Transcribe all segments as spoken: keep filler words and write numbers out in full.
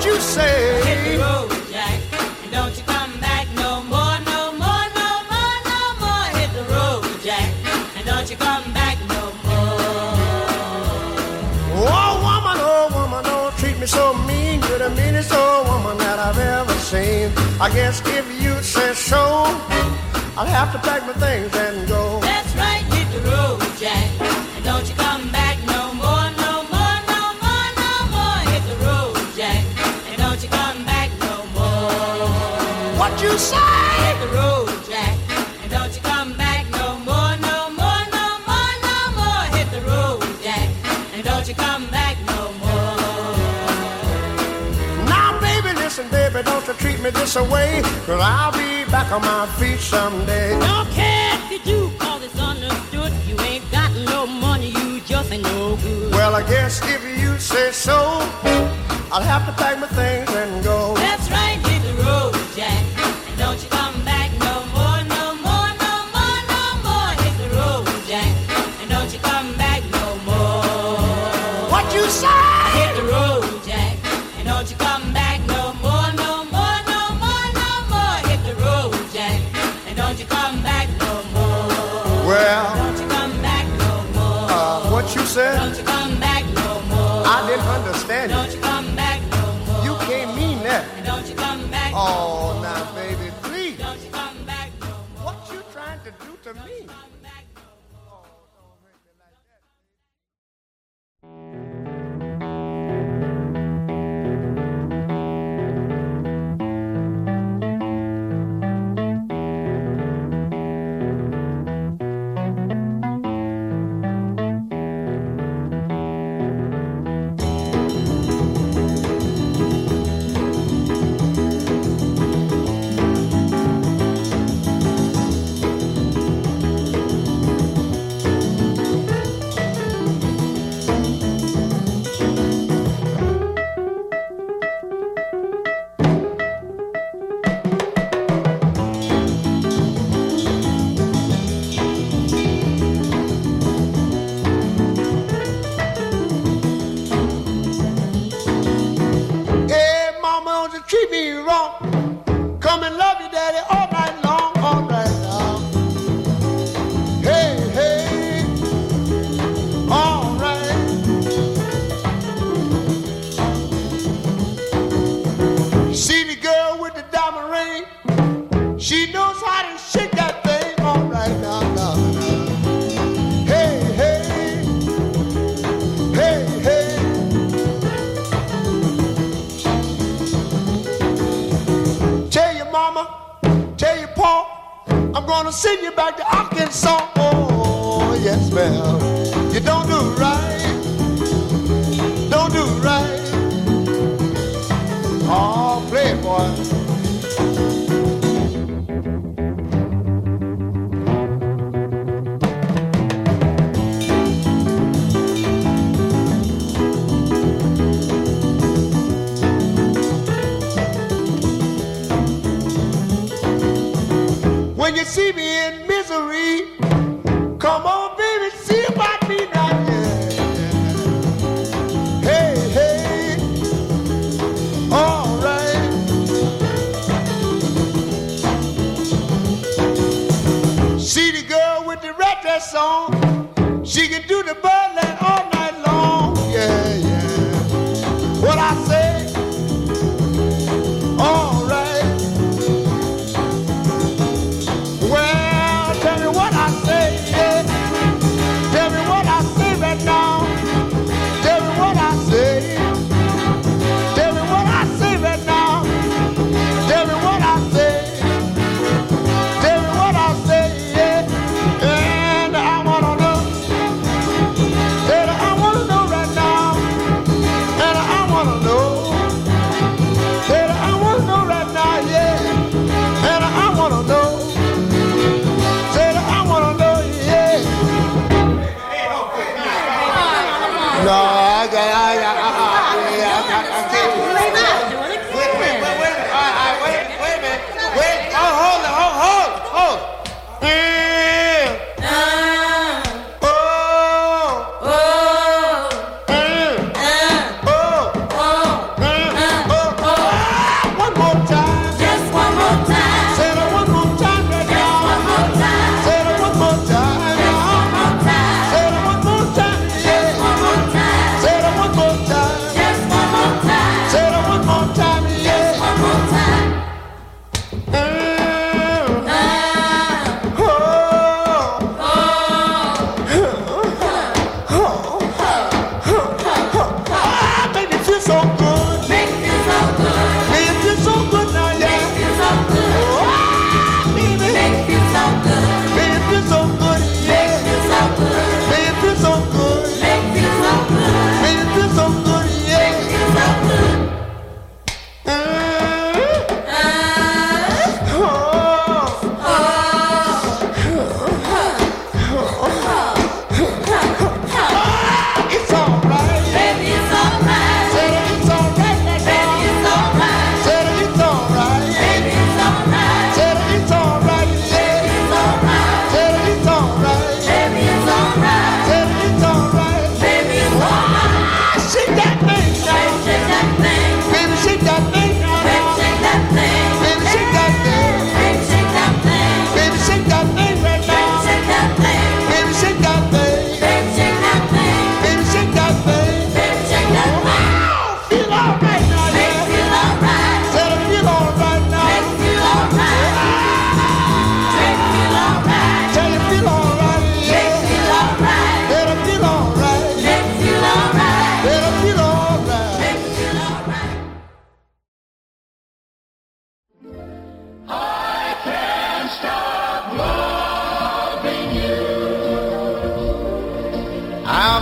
What you say? Hit the road, Jack, and don't you come back no more, no more, no more, no more. Hit the road, Jack, and don't you come back no more. Oh, woman, oh, woman, don't treat me so mean. You're the meanest old woman that I've ever seen. I guess if you say so, I'll have to pack my things and go. That's right, hit the road, Jack, and don't you come back no more, no more, no more, no more. Hit the road, Jack, and don't you come back no more. What you say? Hit the road, Jack, and don't you come back no more, no more, no more, no more. Hit the road, Jack, and don't you come back no more. Now, baby, listen, baby, don't you treat me this away, 'cause I'll be back on my feet someday. Don't care if you do, cause it's understood. You ain't got no money, you just ain't no good. Well, I guess if you say so, I'll have to pack my things and go. That's right, hit the road, Jack, and don't you come back no more, no more, no more, no more. Hit the road, Jack, and don't you come back no more. What you say? Hit the road, Jack, and don't you come back no more, no more, no more, no more. Hit the road, Jack, and don't you come back no more. Well, Don't you come back no more. uh, what you said? Don't you come back no more. I didn't understand Don't you. you come back no more. You can't mean that. And don't you come back no Oh, more. now, baby, please. Don't you come back no more. What you trying to do to me? Come back no more. Oh, don't hurt me like that. Hey, mama, don't you treat me wrong. Come and love you, daddy, all night long, all night long. Hey, hey, all right. See the girl with the diamond ring? She knows how to shake that thing, all right now, now, now. Hey, hey, hey, hey. Tell your mama, tell your pa, I'm gonna send you back to Arkansas. Oh, yes, ma'am. You don't do right, don't do right. Oh, playboy. When you see me in misery, come on, baby, see about me now. Yeah. Hey, hey, all right. See the girl with the red dress on, she can do the Berlin all night long. Yeah, yeah. What I say? All right. Well, tell me what I say, yeah. Tell me what I say right now. Tell me what I say. Tell me what I say right now. Tell me what I say. Tell me what I say, yeah. And I wanna know. Tell me I wanna know right now. And I wanna know.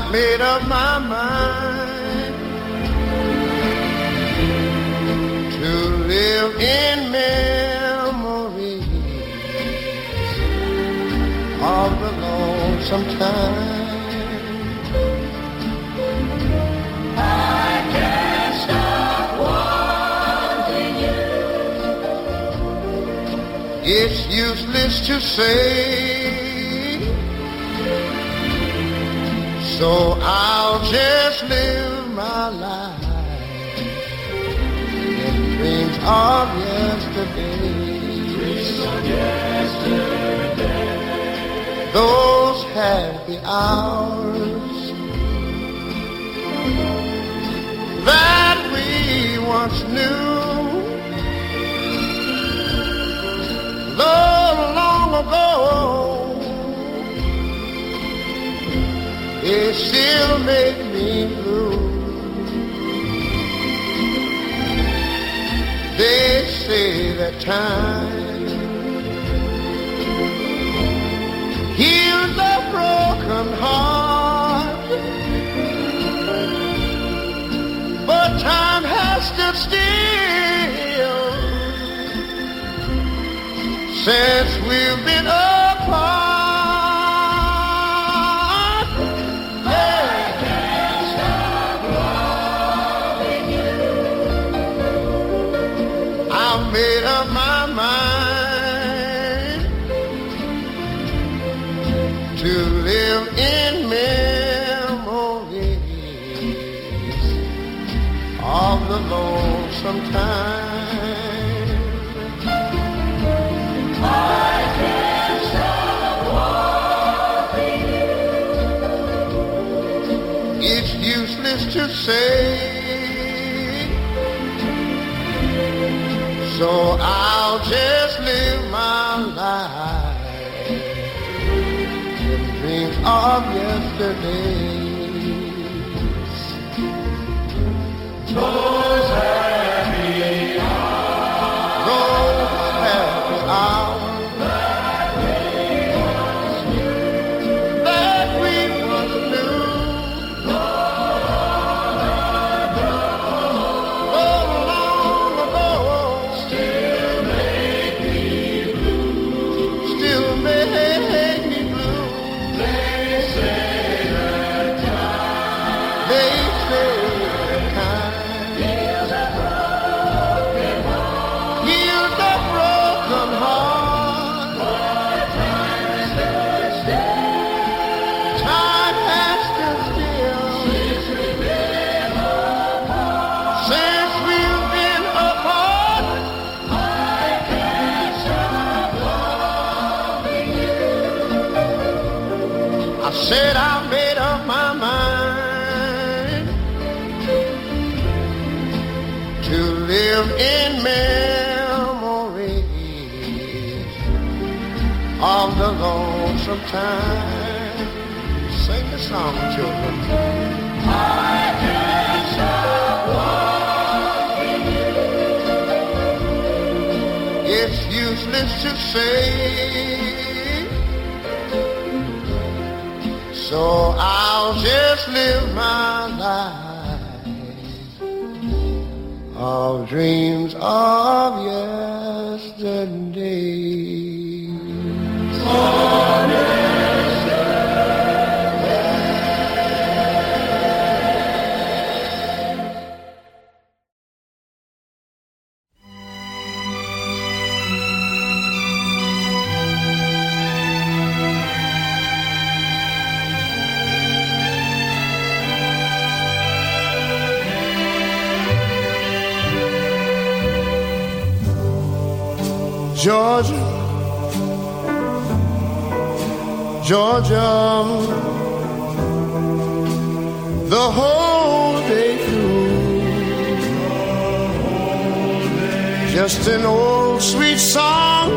made up my mind to live in memories of the lonesome time. I can't stop wanting you. It's useless to say, so I'll just live my life in dreams of yesterday. Dreams of yesterday. Those happy hours that we once knew, long, long ago. It still makes me blue. They say that time heals a broken heart, but time has stood still since we've been apart. Made up my mind to live in memories of the lonesome time. I can't stop wanting you. It's useless to say, so I'll just live my life in dreams of yesterdays. Those happy hours, those happy hours that we once knew, that we once knew. I said I made up my mind to live in memories of the lonesome time. Sing the song, children. I can't stop wanting you. It's useless to say, so I'll just live my life of dreams of yesterday. On Georgia, Georgia, the whole day through, just an old sweet song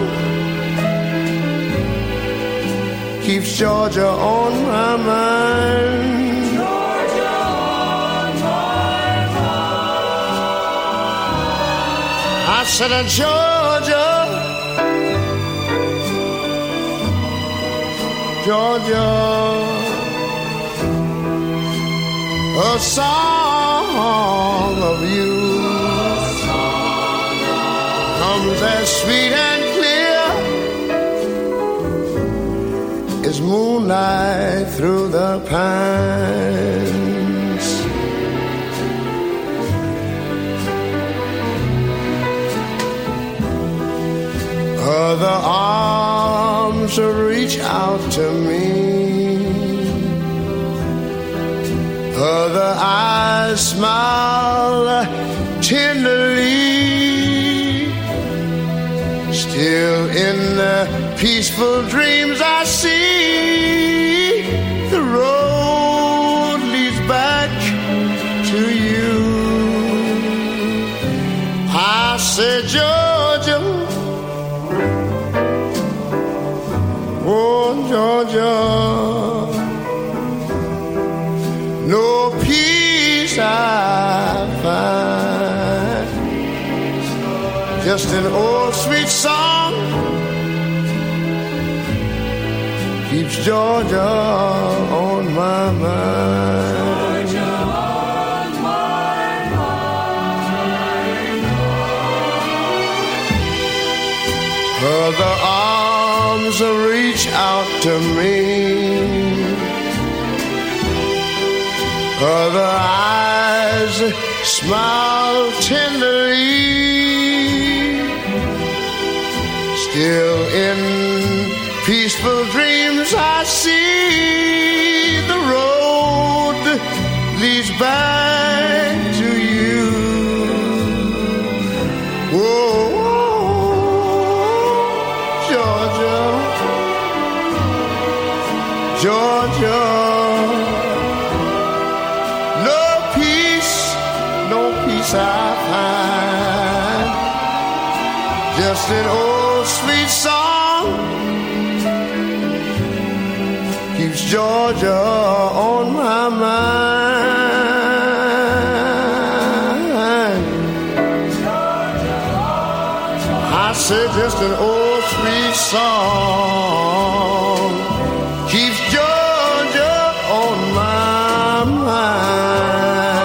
keeps Georgia on my mind. Georgia on my mind. I said, Georgia, Georgia, a song of you comes as sweet and clear as moonlight through the pines. Other arms reach out to me, other eyes smile tenderly. Still in the peaceful dreams I see, the road leads back to you. I say, Georgia, oh Georgia, no peace I find, just an old sweet song keeps Georgia on my mind. Georgia on my mind. Other arms reach out to me, other eyes smile tenderly. Still in peaceful dreams I see, the road leads back to you. Whoa, Georgia, Georgia, no peace, no peace I find, just an old sweet song keeps Georgia on my mind. I said just an old sweet song keeps Georgia on my mind.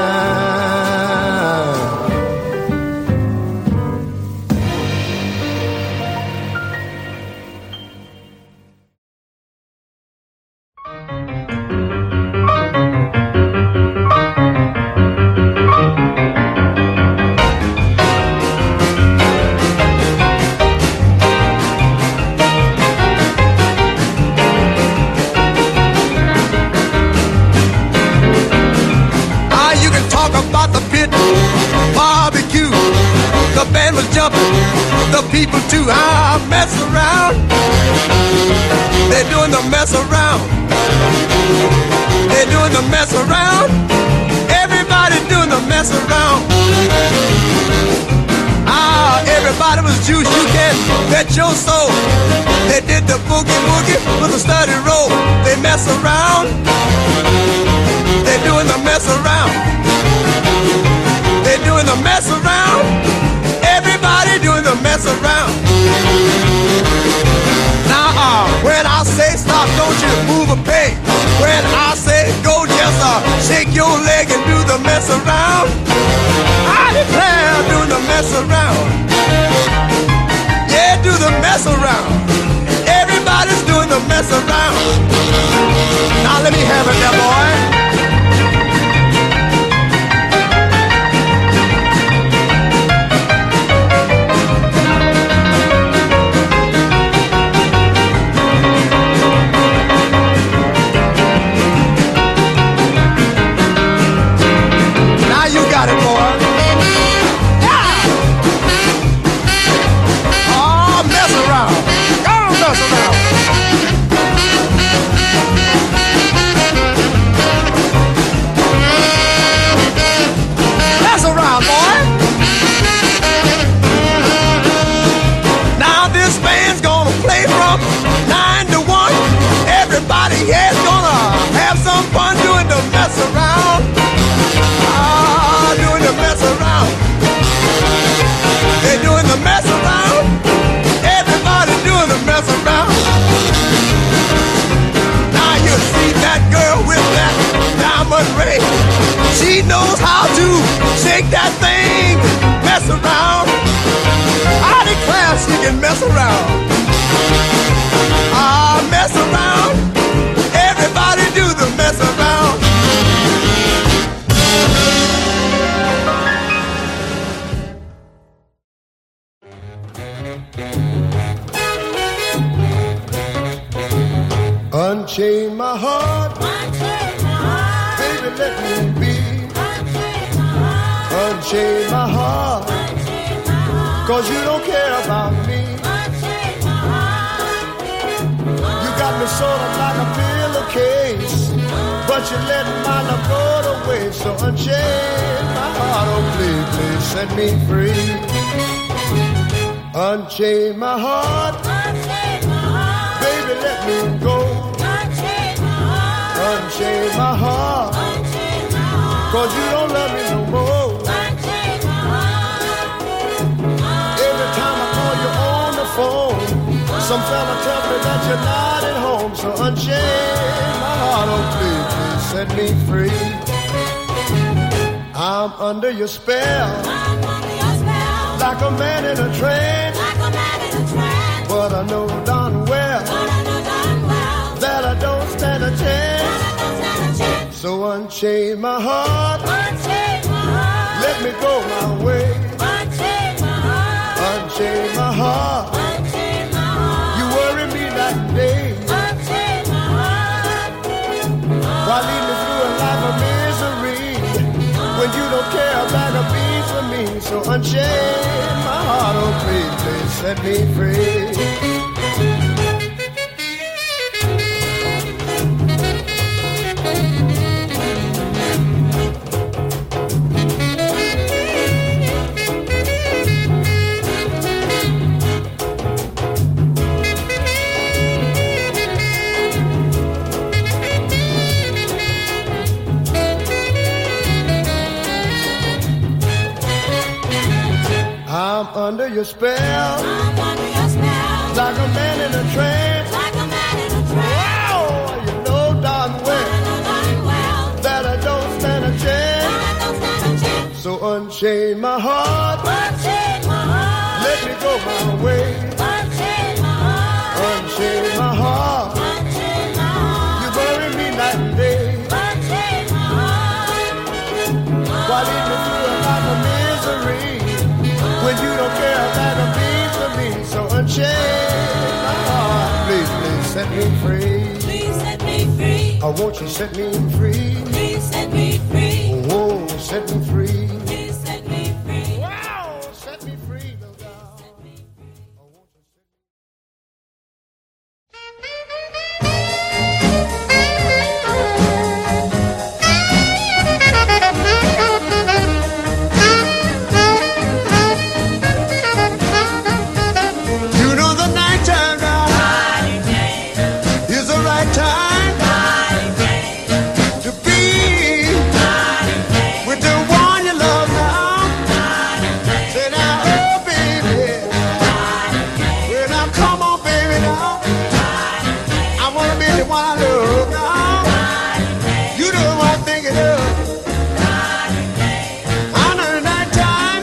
The band was jumping, the people too. I mess around. They're doing the mess around. They're doing the mess around. Everybody doing the mess around. Ah, everybody was juice. You can bet your soul. They did the boogie woogie with a steady roll. They mess around. They're doing the mess around. They're doing the mess around. Everybody doing the mess around. Now, uh, when I say stop, don't you move a peg. When I say go, just uh, shake your leg and do the mess around. I declare, doing the mess around. Yeah, do the mess around. Everybody's doing the mess around. Now let me have it there, boy. Got it, boy. Yeah. Oh, mess around. Go mess around. Unchain my heart, Unchain my heart. baby, let me be. Unchain my heart. Unchain my heart, Unchain my heart. cause you don't care about me. Unchain my heart. You got me sort of like a pillowcase, but you let my love go to waste. So unchain my heart, oh please, please set me free. Unchain my heart, Unchain my heart. baby, let me go. Unchain my heart. Unchain my heart, Unchain my heart. cause you don't love me no more. Unchain my heart. Every time I call you on the phone, some fella tell me that you're not at home. So unchain my heart, oh please, please set me free. I'm under your spell, I'm under your spell. like a man in a trance. Like a man in a trance. But I know darn well But I know darn well that I don't stand a chance. that I don't stand a chance. So unchain my heart, Unchain my heart. let me go my way. Unchain my heart. Unchain my heart, Unchain my heart. you worry me night and day. Unchain my heart. Why lead me through a life of misery when you don't care a bag of beans for me? So unchain my heart, oh please, please set me free. I'm under your spell, I'm under your spell. like a man in a trance. Like a man in a trance. Wow, you know darn But I well know darn well that I don't stand a chance. that I don't stand a chance. So unchain my heart, Unchain my heart. let me go my way. Unchain my heart. Unchain my heart, Unchain my heart. you bury me night and day. Unchain my heart. Why lead me through a life of misery when you don't care about a beat for me? So unchain my heart, please, please set me free. Please set me free. I want you set me free. Please set me free. Oh, set me free. Please set me free. Wow, set me free, little girl. I want you set me You know the nighttime now is the right time to be with the one you love now. Say now, oh baby, well now come on baby now. I wanna be the one I love now. You know what I'm thinking of. I know the nighttime,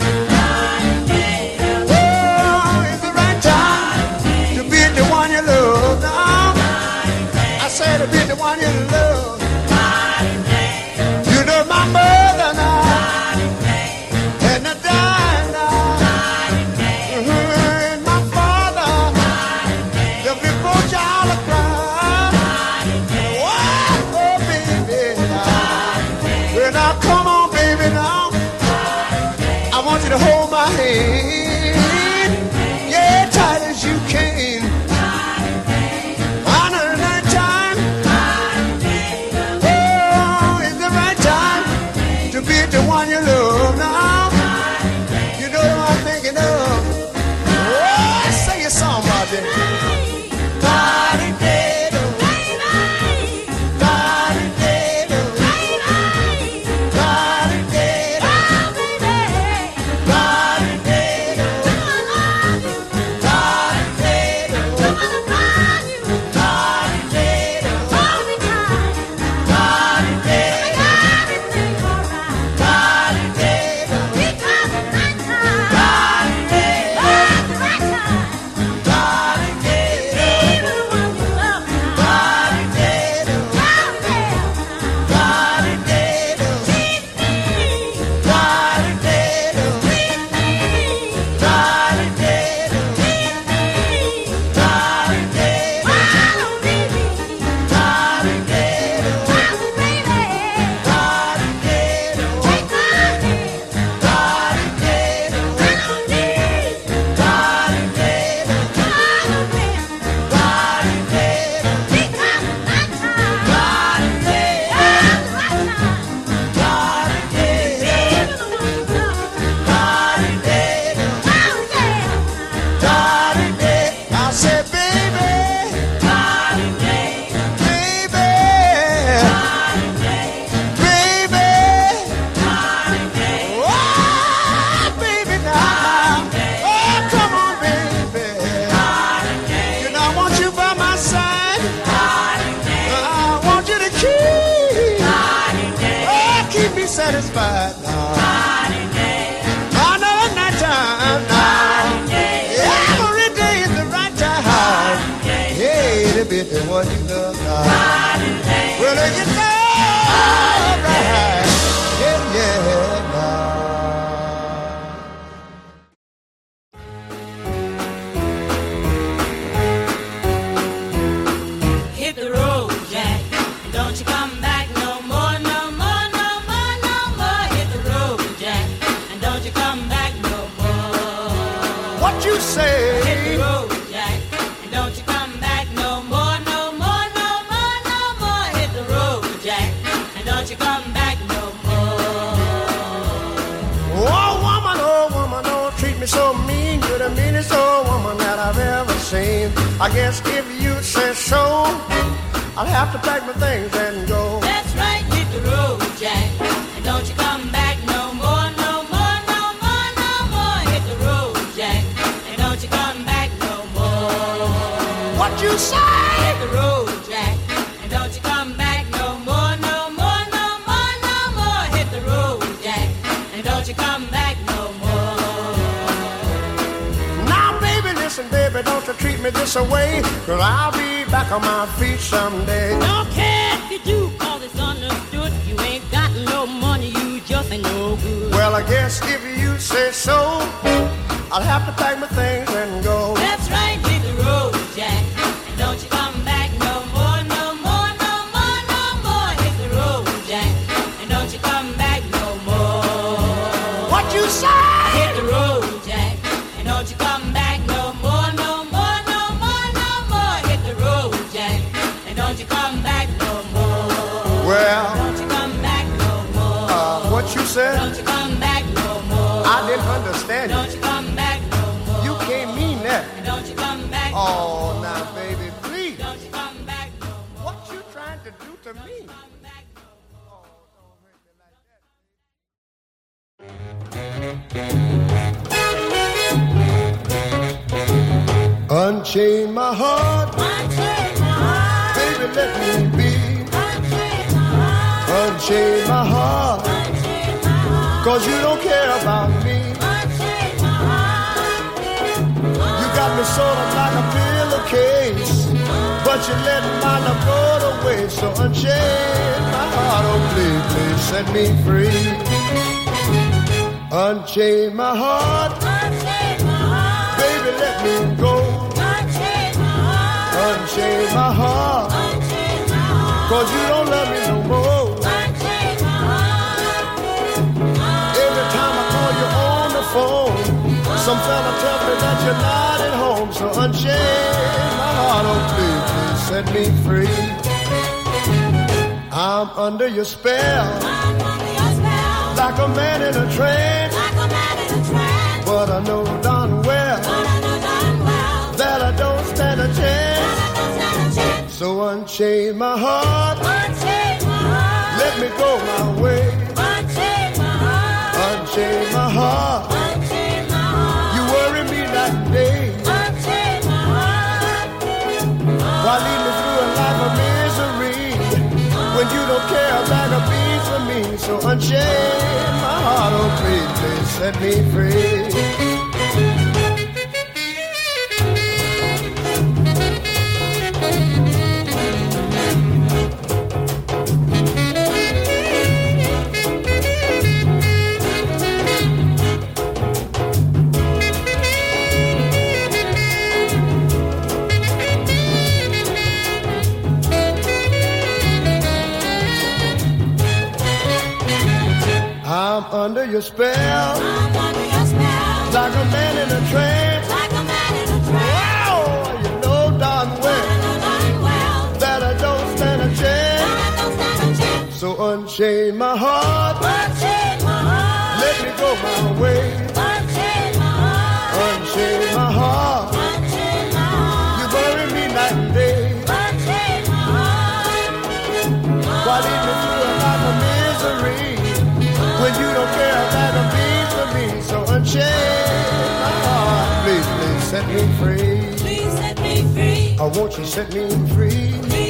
oh, it's the right time to be the one you love now. I said to be the one you love. You know my mother now, and the dime now, Mhm, and my father, the before child of cry. Oh, oh, baby now, well now come on baby now, I want you to hold my hand, yeah, tight as you can. I know the night time, oh, it's the right time to be the one you love now. You know what I'm thinking of. Oh, sing a song about that. Da-di-da-do, da-di-da-do, da-di-da-do, da-di-da-do, fight now. I know it's night time now. Every day is the right time. Hey, the bit that what you love now. Well, if you know right, yeah, yeah, now. Hit the road, Jack, and don't you come back no more, no more, no more, no more. Hit the road, Jack, and don't you come back no more. What you say? Hit the road, Jack, and don't you come back no more, no more, no more, no more. Hit the road, Jack, and don't you come back no more. Oh, woman, oh, woman, don't treat me so mean. You're the meanest old woman that I've ever seen. I guess if you say so, I'll have to pack my things and go. That's right, hit the road, Jack, and don't you come back no more, no more, no more, no more. Hit the road, Jack, and don't you come back no more. What you say? Hit the road, Jack, and don't you come back no more, no more, no more, no more. Hit the road, Jack, and don't you come back no more. Now, baby, listen, baby, don't you treat me this way, 'cause I'll be back on my feet someday. Don't care if you do, 'cause it's understood. You ain't got no money, you just ain't no good. Well, I guess if you say so, I'll have to pack my things and go. That's right, hit the road, Jack, and don't you come back no more, no more, no more, no more. Hit the road, Jack, and don't you come back no more. What you say? Hit the road, Jack, and don't you come back no more, no more, no more, no more. Hit the road, Jack, and don't you come back no more. Well, Don't you come back no more. uh, what you said? Don't you come back no more. I didn't understand Don't you. you come back no more. You can't mean that. Don't you come back no Oh, more. now, baby, please. Don't you come back no more. What you trying to do to me? Come back no more. Oh, don't hurt me like that. Unchain my heart, Unchain my heart. baby, let me be. Unchain my heart. Unchain my heart, Unchain my heart. 'cause you don't care about me. Unchain my heart. You got me sort of like a pillowcase, but you let my love go to waste. So unchain my heart, oh please, please set me free. Unchain my heart, Unchain my heart. baby, let me go. Unchain my heart. Unchain my heart, Unchain my heart. 'cause you don't love me no more. Unchain my heart. Every time I call you on the phone, some fella tell me that you're not at home. So unchain my heart, oh please, please set me free. I'm under your spell, I'm under your spell. like a man in a trance. Like a man in a trance. But I know darn well But I know darn well that I don't stand a chance. that I don't stand a chance. So unchain my heart, Unchain my heart. let me go my way. Unchain my heart. Unchain my heart, Unchain my heart. you worry me night and day. Unchain my heart. Why lead me through a life of misery when you don't care a bag of beans for me? So unchain my heart, oh please, please set me free. I'm under your spell, I'm under your spell. like a man in a trance. Like a man in a trance. Wow, you know darn I well know darn well that I don't stand a chance. that I don't stand a chance. So unchain my heart, Unchain my heart. let me go my way. Unchain my heart. Unchain my heart, Unchain my heart. you bury me night and day. Unchain my heart. Why lead me through a life of misery when you don't care about a beat for me? So unchain my heart, please, please set me free. Please set me free. I want you set me free. Please